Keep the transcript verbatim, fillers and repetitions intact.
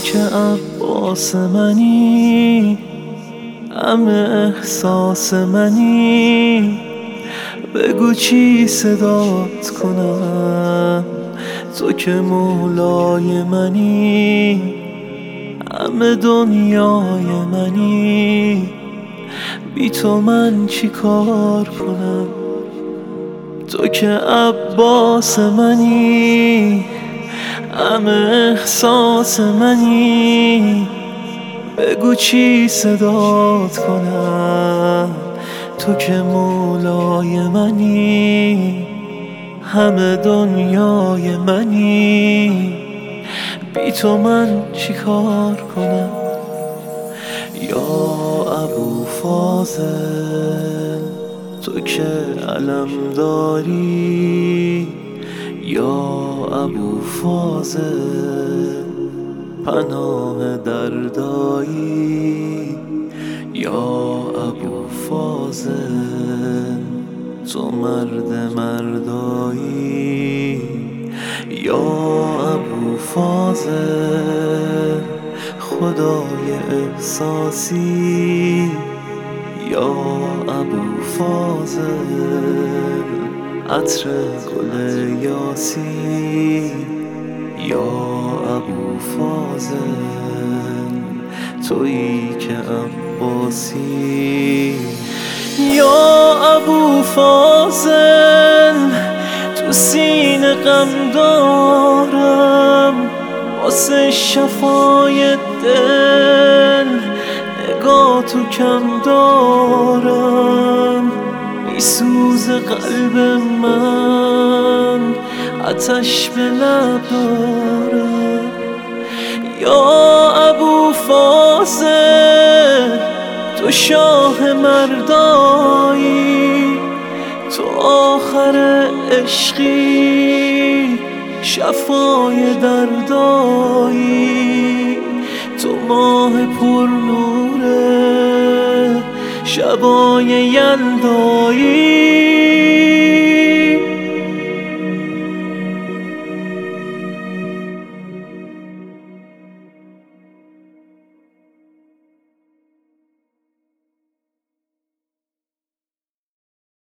که عباس منی، همه احساس منی. بگو چی صدات کنم، تو که مولای منی، همه دنیای منی. بی تو من چی کار کنم، تو که عباس منی، همه احساس منی. بگو چی صدات کنم، تو که مولای منی، همه دنیای منی. بی تو من چی کار کنم. یا ابو فاضل تو که علم داری، یا ابو فاضل پناه دردایی. یا ابو فاضل تو مرد مردایی. یا ابو فاضل خدای احساسی. یا ابو فاضل عطر گل یاسی. یا ابو فاضل تویی که عباسی. یا ابو فاضل تو سینه غم دارم، واسه شفای دل نگاه تو کم دارم. میسوزه قلب من، آتش به لب دارم. یا ابو فاضل تو شاه مردایی، تو آخر عشقی، شفای دردایی. تو ماه پر نوره، شبای یلدایی.